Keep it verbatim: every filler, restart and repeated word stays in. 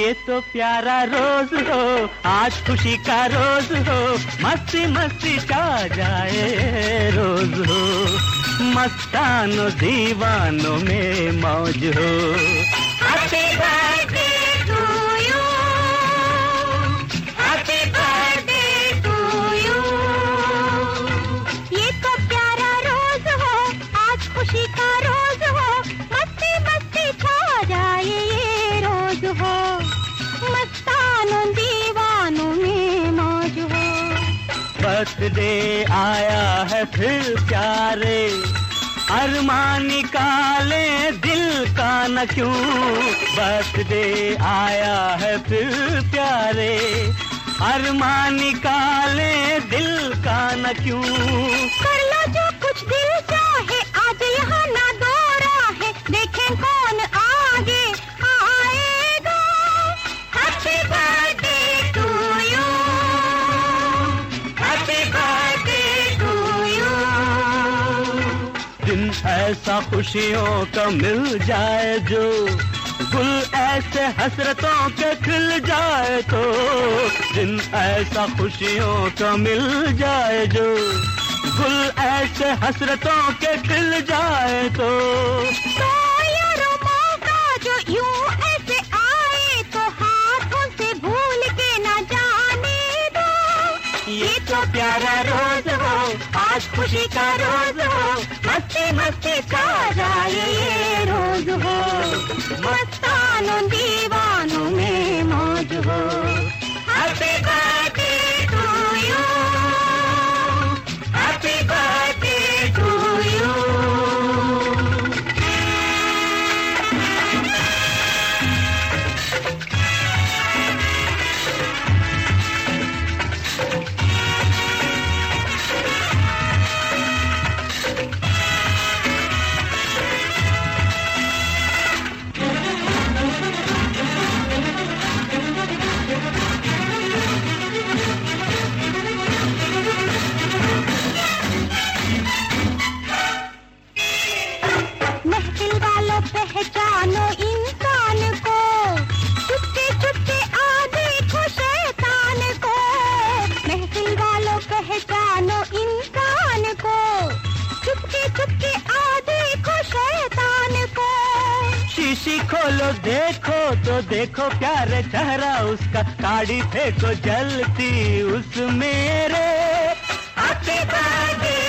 ये तो प्यारा रोज हो, आज खुशी का रोज हो, मस्ती मस्ती छा जाए रोज हो, मस्तानों दीवानों में मौज हो। Happy birthday to you, happy birthday to you. ये तो प्यारा रोज हो, आज खुशी का रोज हो, मस्ती मस्ती छा जाए ये रोज हो, मस्तानों दीवानों में मौज हो। बर्थडे आया है फिर प्यारे, अरमान निकाले दिल का न क्यों। बर्थडे आया है फिर प्यारे, अरमान निकाले दिल का न क्यों। कर लो जो कुछ दिल चाहे, आज यहाँ ना दो राहें, देखें कौन आगे आएगा। Happy birthday to you, happy birthday to you. दिन ऐसा खुशियों का मिल जाए जो, गुल ऐसे हसरतों के खिल जाए तो। दिन ऐसा खुशियों का मिल जाए जो, गुल ऐसे हसरतों के खिल जाए तो। तो यारों मौका जो यूं ऐसे आए, तो हाथों से भूल के ना जाने दो। ये तो प्यारा रोज हो, आज खुशी का रोज हो, मस्ती मस्ती छा जाए ये रोज हो, मस्तानों दीवानों में मौज हो। Happy birthday to you, happy birthday to you. पहचानो इंसान को, चुपके चुपके आ देखो शैतान को। महफिल वालों पहचानो इंसान को, चुपके चुपके आ देखो शैतान को। शीशी खोलो देखो तो देखो प्यारे चेहरा उसका, गाड़ी फेंको जलती उस मेरे। Happy birthday